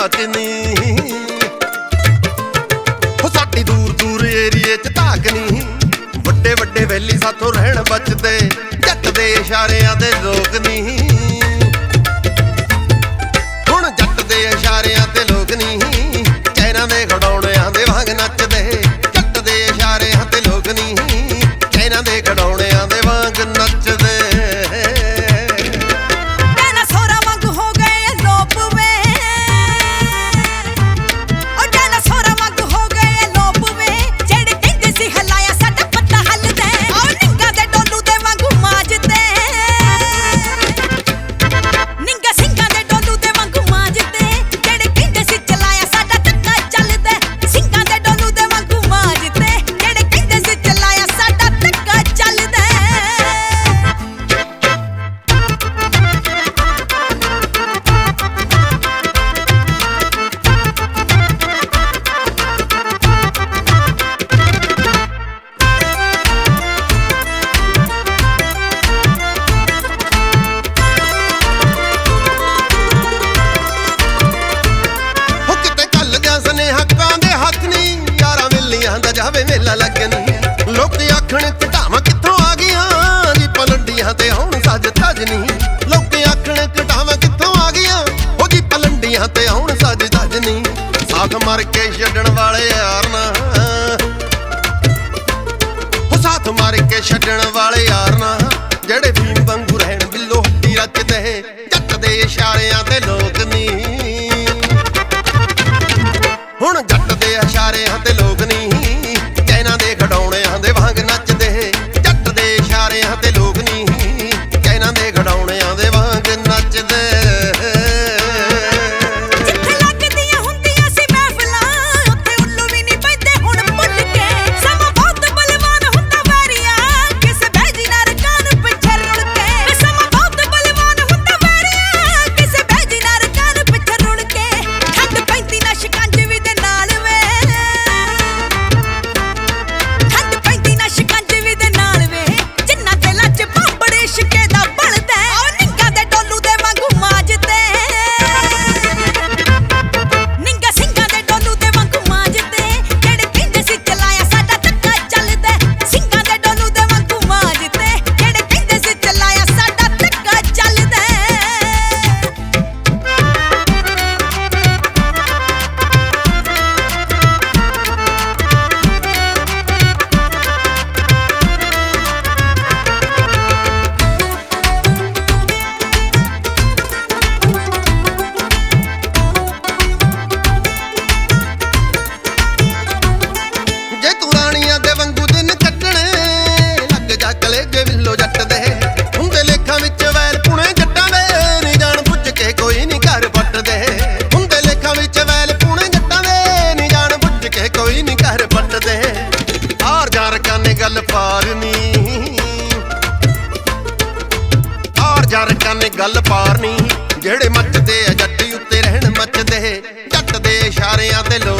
ਝਾਕ ਨੀ ਹੋ ਸਾਡੀ ਦੂਰ ਦੂਰ ਏਰੀਏ ਚ ਧਾਕ ਨੀ ਵੱਡੇ ਵੱਡੇ ਵੈਲੀ ਸਾਥੋਂ ਰਹਿਣ ਬਚਦੇ ਜੱਟ ਦੇ ਇਸ਼ਾਰਿਆਂ ਦੇ ਲੋਕ ਨੀ ਹੁਣ ਜੱਟ ਦੇ ਇਸ਼ਾਰਿਆਂ ਤੇ ਲੋਕ ਨੀ ਚੈਨਾਂ ਦੇ ਖੜਾਉਣਿਆਂ ਦੇ ਵਾਂਗ ਨੱਚਦੇ ਜੱਟ ਦੇ ਇਸ਼ਾਰਿਆਂ ਤੇ ਲੋਕ ਨੀ ਚੈਨਾਂ ਦੇ ਖੜਾਉਣਿਆਂ ਦੇ ਵਾਂਗ ਨੱਚਦੇ ਜਾਵੇ ਮੇਲਾ ਲੱਗਣੀ ਲੋਕ ਆਖਣ ਘਟਾਵਾਂ ਕਿੱਥੋਂ ਆ ਗਈਆਂ ਜੀ ਪਲੰਡੀਆਂ ਤੇ ਹੁਣ ਸੱਜ ਧੱਜ ਨਹੀਂ ਲੋਕ ਆਖਣ ਘਟਾਵਾਂ ਕਿੱਥੋਂ ਆ ਗਈਆਂ ਉਹ ਜੀ ਪਲੰਡੀਆਂ ਤੇ ਹੁਣ ਸੱਜ ਧੱਜ ਨਹੀਂ ਸਾਥ ਮਾਰ ਕੇ ਛੱਡਣ ਵਾਲੇ ਯਾਰ ਨਾ ਉਹ ਸਾਥ ਮਾਰ ਕੇ ਛੱਡਣ ਵਾਲੇ ਯਾਰ ਨਾ ਜਿਹੜੇ ਭੀਮ ਵਾਂਗੂ ਰਹਿਣ ਬਿੱਲੋ ਹੱਟੀ ਰਚਦੇ ਜੱਟ ਦੇ ਇਸ਼ਾਰਿਆਂ ਤੇ ਲੋਕ ਨਹੀਂ ਹੁਣ ਜੱਟ ਦੇ ਇਸ਼ਾਰਿਆਂ ਤੇ ਲੋਕ ਨਹੀਂ ਚੈਨਾਂ ਦੇ ਖੜਾਉਣਿਆਂ ਦੇ ਵਾਂਗ ਨੱਚਦੇ ਜੱਟ ਦੇ ਇਸ਼ਾਰਿਆਂ ਤੇ ਲੋਕ ਨਹੀਂ ਚੈਨਾਂ ਦੇ ਖੜਾਉਣਿਆਂ ਦੇ ਵਾਂਗ ਨੱਚਦੇ ਗੱਲ ਪਾਰਨੀ ਆਰ ਜਰਕਾਂ ਨੇ ਗੱਲ ਪਾਰਨੀ ਜਿਹੜੇ ਮੱਚਦੇ ਆ ਜੱਟੀ ਉੱਤੇ ਰਹਿਣ ਮੱਚਦੇ ਜੱਟ ਦੇ ਇਸ਼ਾਰਿਆਂ ਤੇ